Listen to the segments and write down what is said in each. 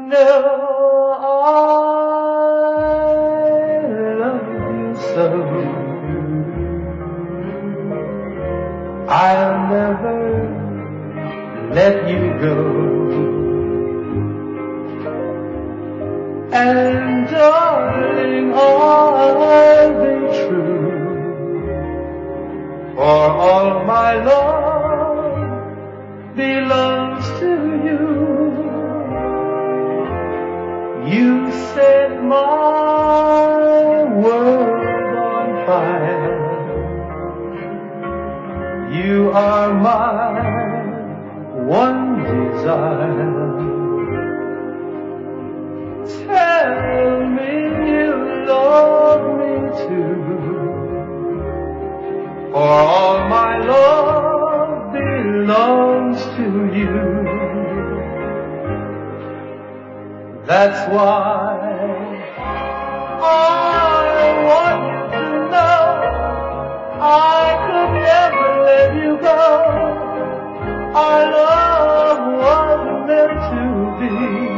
know I love you so. I'll never let you go. And darling, I'll be true, for all my love belongs to you. You set my world on fire. You are my one desire. Tell me you love me too, for all my love belongs to you. That's why I want you to know I could never let you go. Our love was meant to be.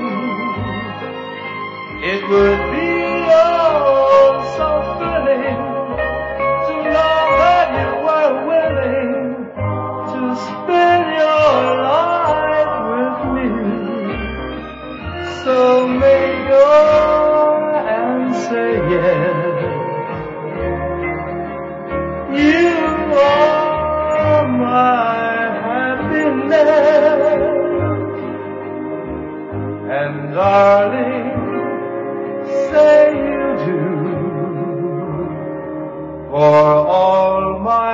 It would be oh so thrilling to know that you were willing to spend your life with me. So make your answer yes. You are my happiness. And darling, say you do, for all my